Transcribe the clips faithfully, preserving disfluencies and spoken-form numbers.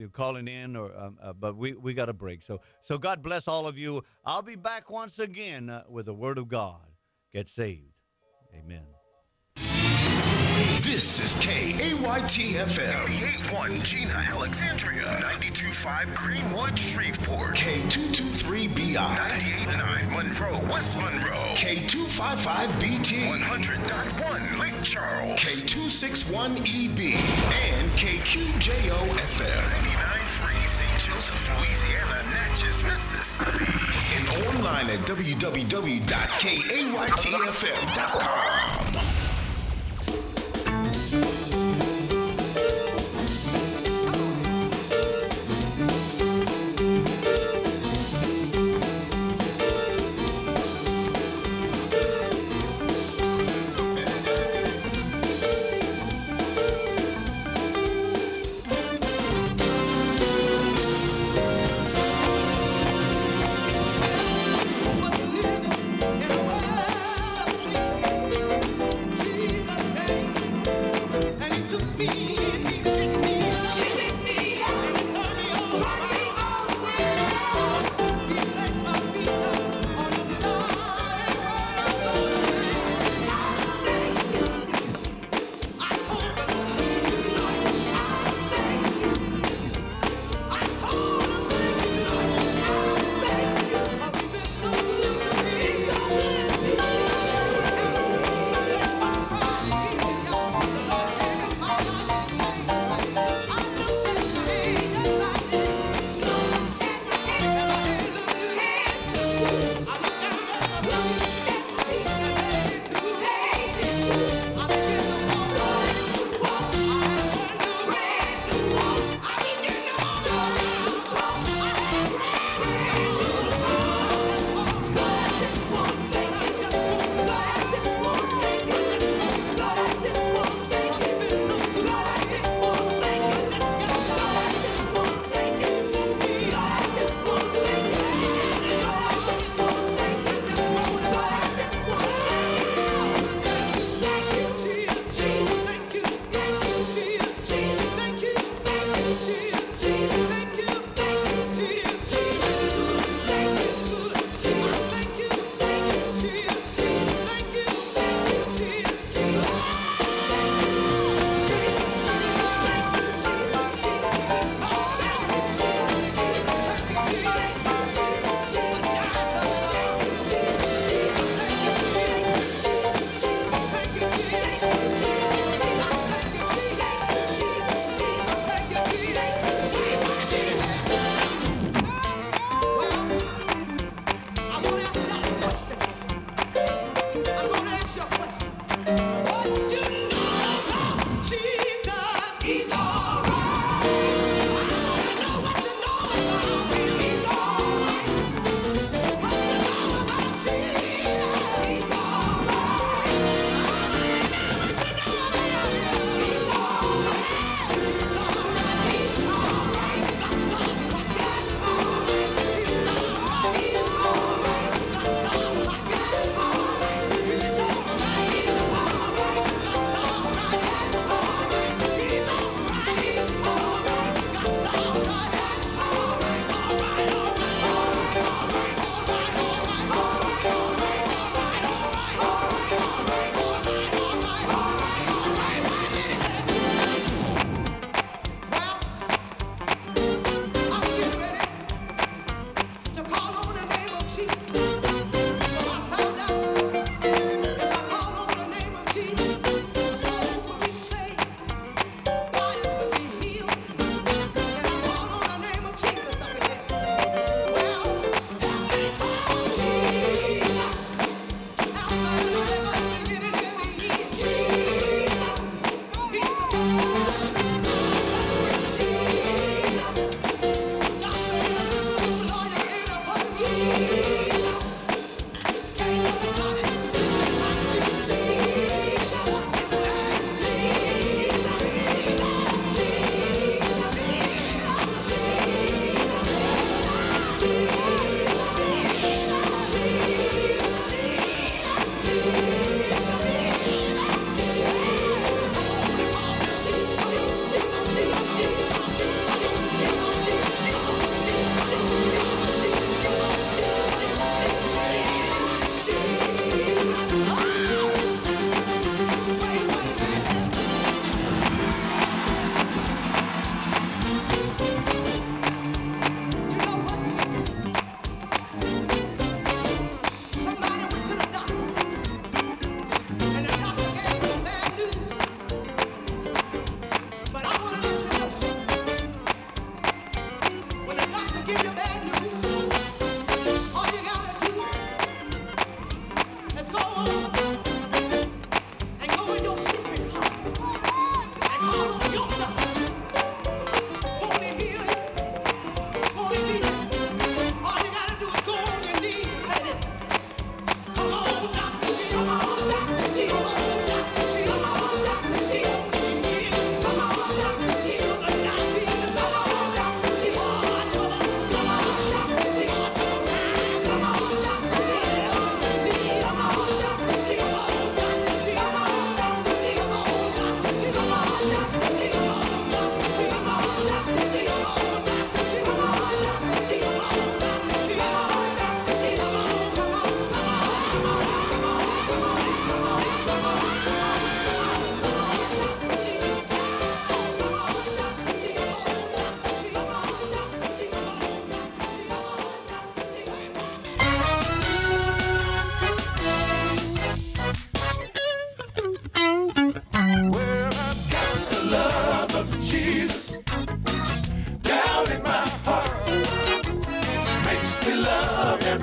you're calling in, or um, uh, but we we got a break. So so God bless all of you. I'll be back once again uh, with the Word of God. Get saved. Amen. This is K A Y T F M, eighty-eight point one Gina, Alexandria, ninety-two point five Greenwood, Shreveport, K two twenty-three B I, ninety-eight point nine Monroe, West Monroe, K two fifty-five B T, one hundred point one Lake Charles, K two sixty-one E B, and K Q J O F M, ninety-nine point three Saint Joseph, Louisiana, Natchez, Mississippi, and online at w w w dot k a y t f m dot com.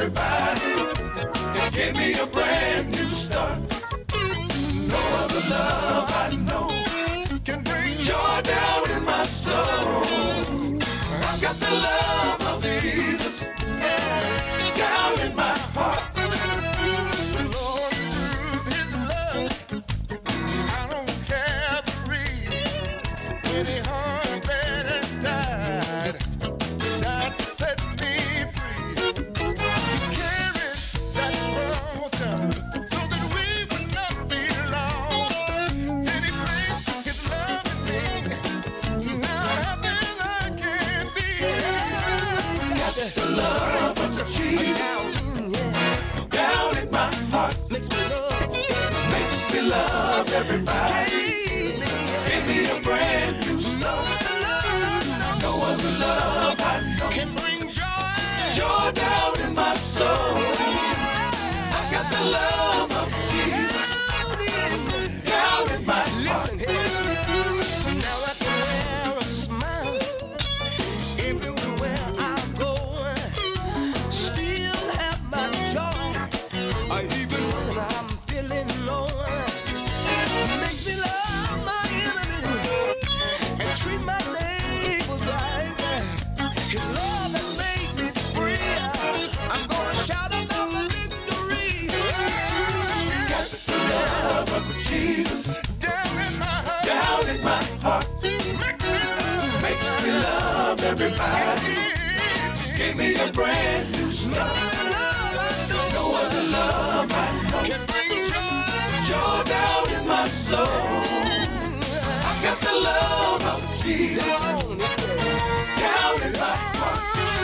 everybody. Give me a brand new start. No other love I know can bring joy down in my soul. I've got the love of Jesus down in my heart. Lord, through his love, I don't care the reason. When he hung there and died, died to set me free. He carried that cross so that we would not be lost. Then he placed his love in me. Now happy as I can be. Got the love of Jesus down in my heart. Makes me love, makes me love everybody. Give me a brand new start. No other love I know can bring joy, joy down in my soul. I got the love of Jesus down in my heart. Listen here, now I can wear a smile everywhere I go. Still have my joy, uh, even when I'm feeling low. Makes me love my enemies and treat my neighbors right. His love has made me free. I'm gonna shout about my victory. Got the love of Jesus down in my heart. Down in my heart. Makes me love, makes me love everybody. Give me a brand new start. No other love I know can bring joy, joy down in my soul. I got the love of Jesus down in my heart.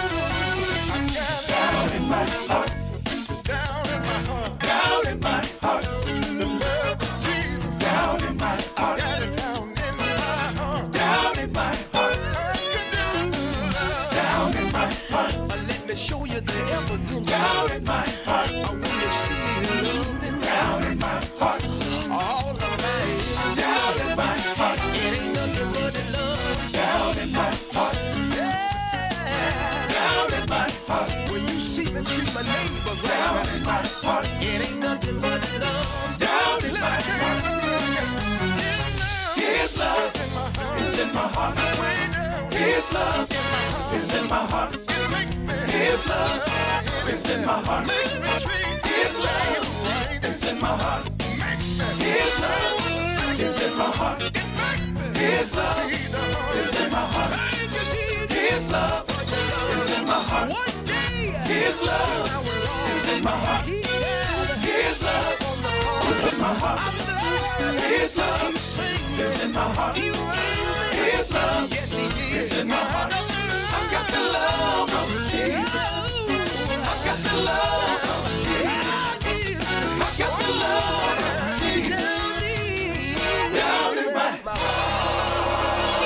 Down in my heart. Down in my heart. Down in my heart. The love of Jesus down in my heart. Got it down in my heart. Down in my heart. Down in my heart. Uh, let me show you the evidence. Down in my heart. Uh, when you see me loving down in my heart. All of my down in my heart. It ain't nothing but the love down in my heart. Yeah. Down in my heart. When you see me treat my neighbors right down in my heart. It ain't nothing but the love down in my heart. His love is in my heart. His love is in my heart. His love is in my heart. His love is in my heart. His love is in my heart. His love is in my heart. His love is in my heart. His love is in my heart. His love is in my heart. His love is in my heart. His love is in my heart. I've got the love of Jesus. I've got the love of Jesus. I've got the love of Jesus down in my heart.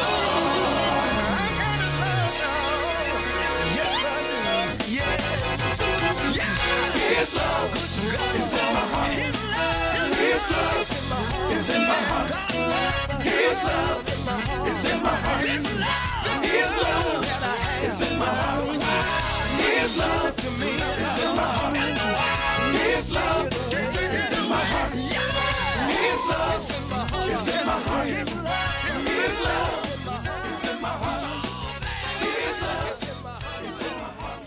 His love is in my heart. His love is in my heart. His love is in my heart. His love is in my heart. His love to me is in my heart. His love is in my heart. His love is in my heart. His love is in my heart. His love is in my heart.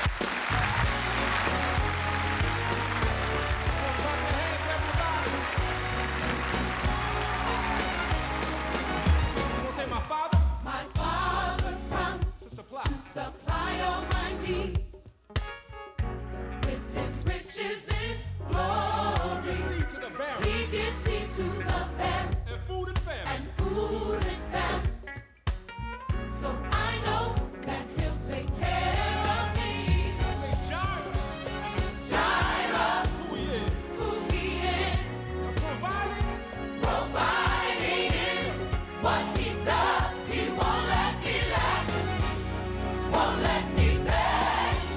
Say my father. My Father promised To supply. to supply all my needs with His riches in glory. Seed to the barren He gives seed to the barren and food and famine. and food and famine. So I know that He'll take care of me. Say Jireh, Jireh, that's who he is. who He is, And providing providing is what He does. He won't let me lack, won't let me beg.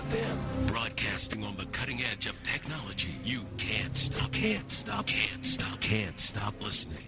F M, broadcasting on the cutting edge of technology. You can't stop, can't stop, can't stop, can't stop listening.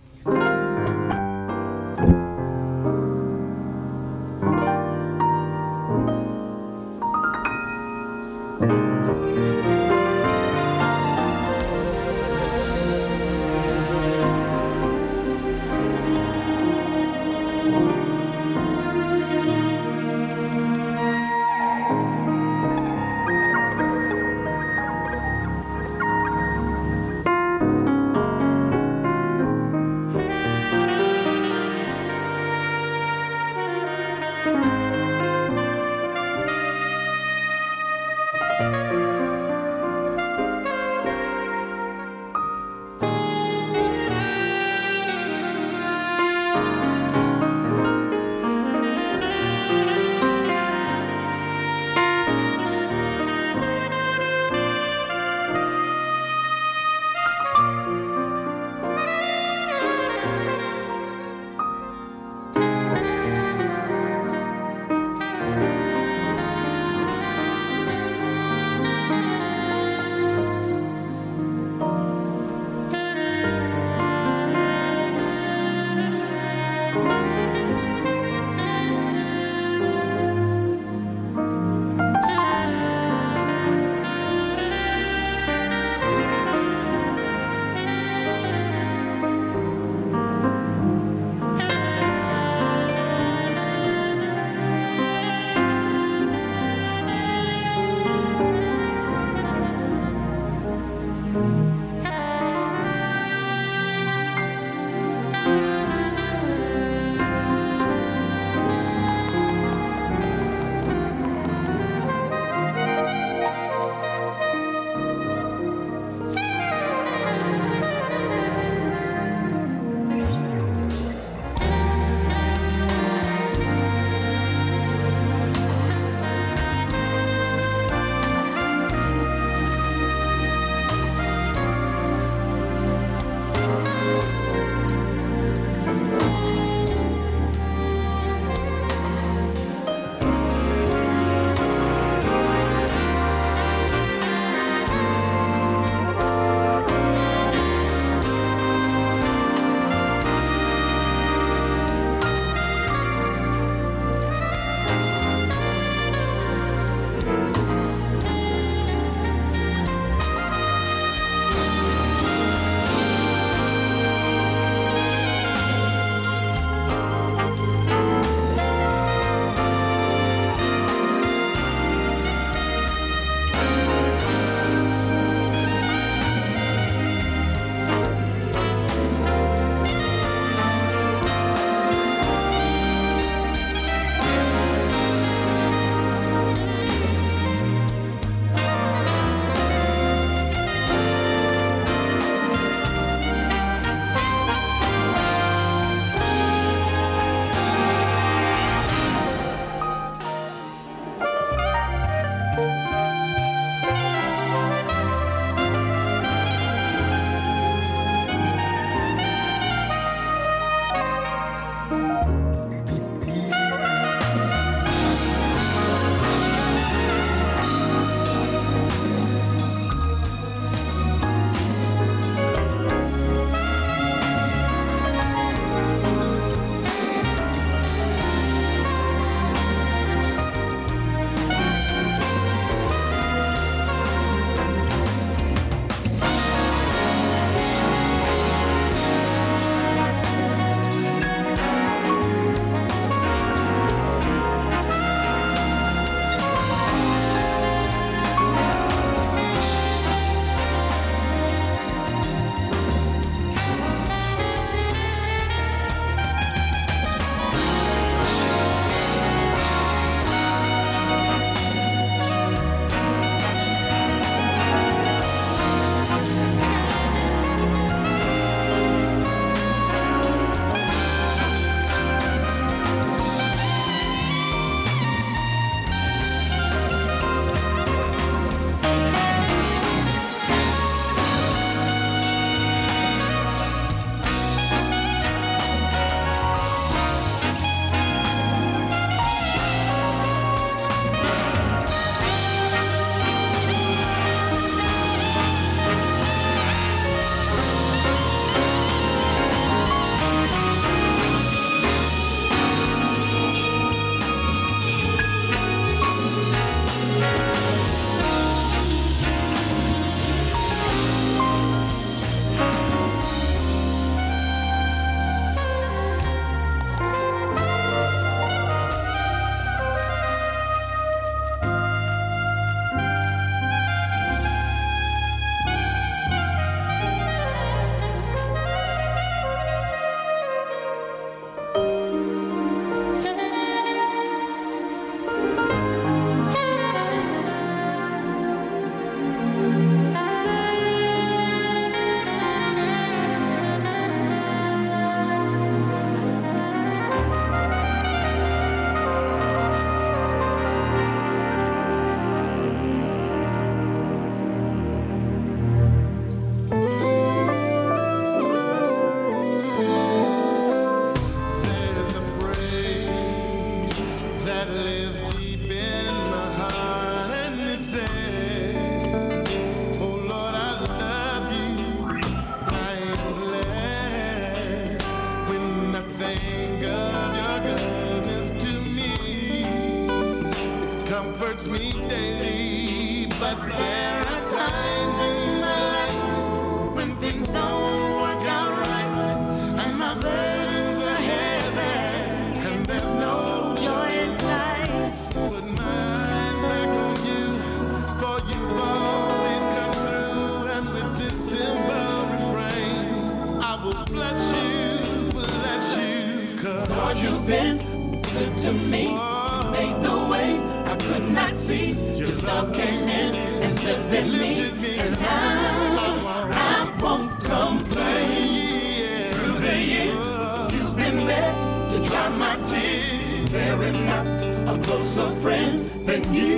comforts me daily. But there are times in my life when things don't work out right, and my burdens are heavy, and there's no joy inside. Put my eyes back on you, for you've always come through, and with this simple refrain, I will bless you, bless you, 'cause Lord, you've been good to me. Made the way I could not see. Your love came in and lifted me, and now I won't complain. Through the years, you've been there to dry my tears. There is not a closer friend than you.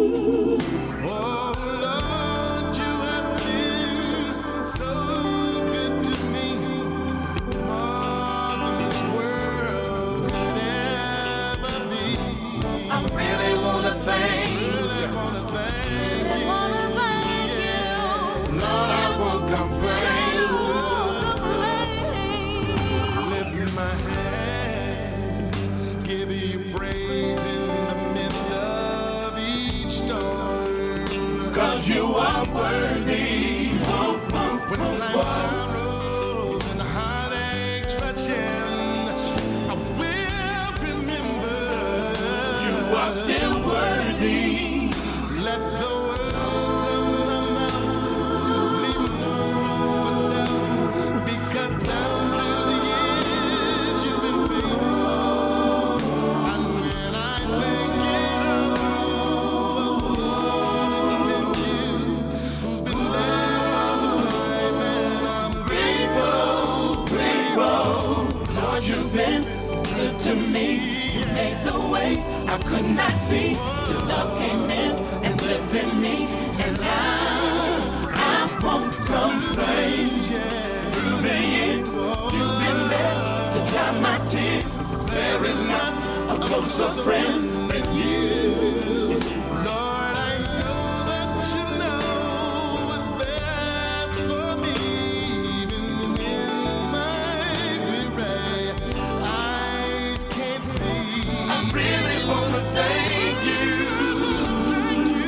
Oh Lord, you have been so good to me, more than this world could ever be. I really wanna thank you. Really wanna thank you. Wanna thank you. Lord, I won't complain. Won't complain. Lift my hands, give you praise in the midst of each storm. 'Cause you are worthy. Oh, oh, When life's sorrows and heartaches rush in, I will remember you are still worthy. Let the words of my mouth leave no room for doubt, because down through the years you've been faithful. And when I think it all through, oh Lord, it's been you who's been there all the time, and I'm Grateful, grateful. Lord, you've been good to me. You made the way I could not see. Your love came in and lifted me, and now I won't complain. Through the years, you've been there to dry my tears. There is not a closer friend than you. Lord, I know that you know what's best for me, even when my weary eyes can't see. I really wanna thank you. Thank you,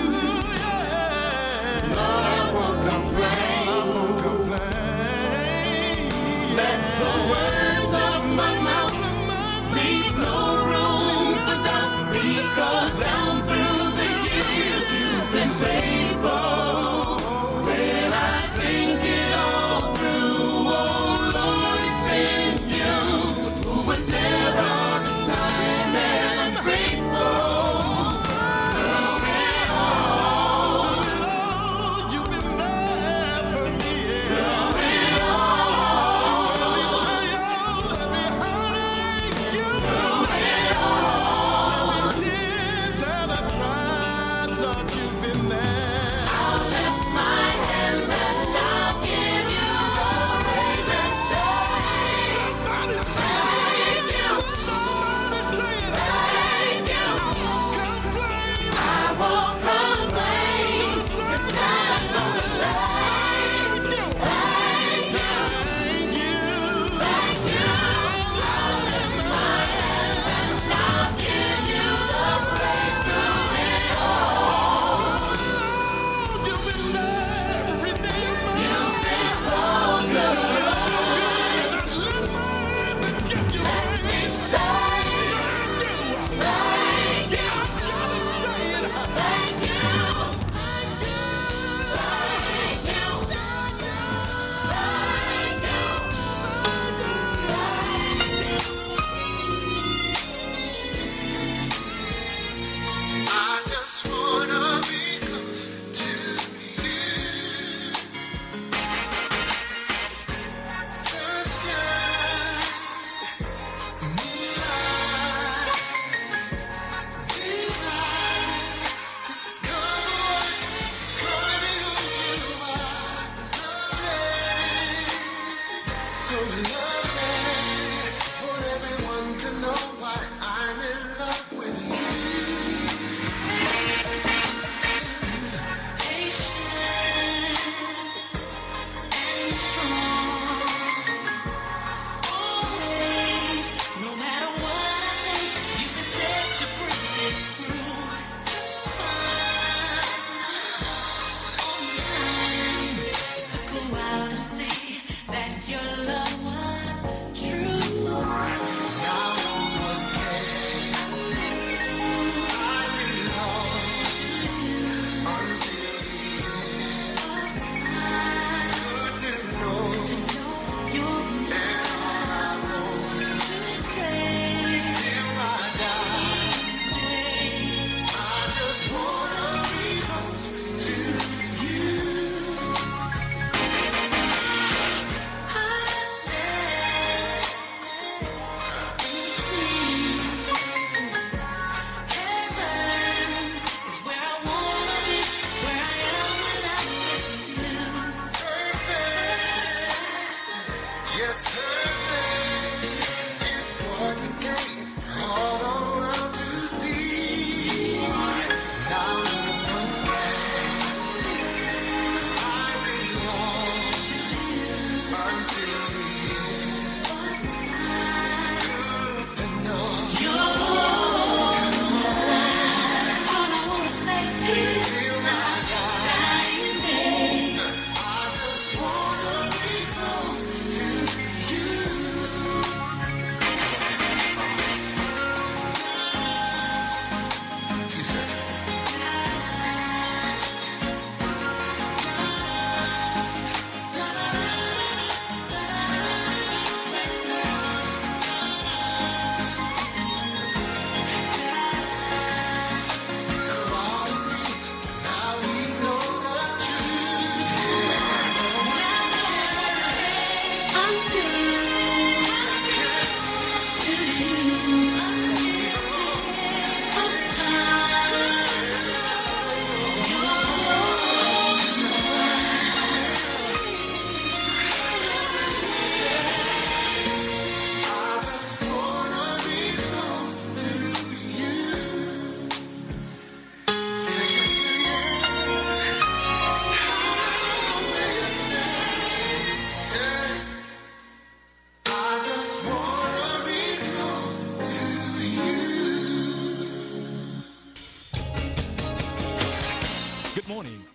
yeah. Lord, I won't complain. I won't complain. Let the words of my mouth leave no room for doubt, because I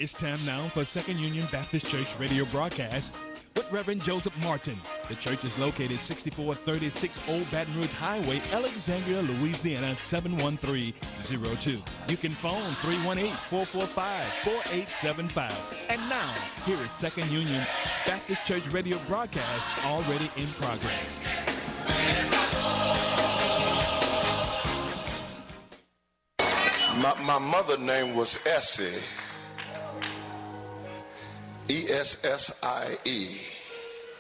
It's time now for Second Union Baptist Church radio broadcast with Reverend Joseph Martin. The church is located sixty-four thirty-six Old Baton Rouge Highway, Alexandria, Louisiana, seven one three zero two. You can phone three one eight, four four five, four eight seven five. And now, here is Second Union Baptist Church radio broadcast already in progress. My, my mother's name was Essie, E S S I E.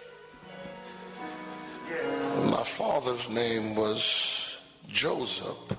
My father's name was Joseph,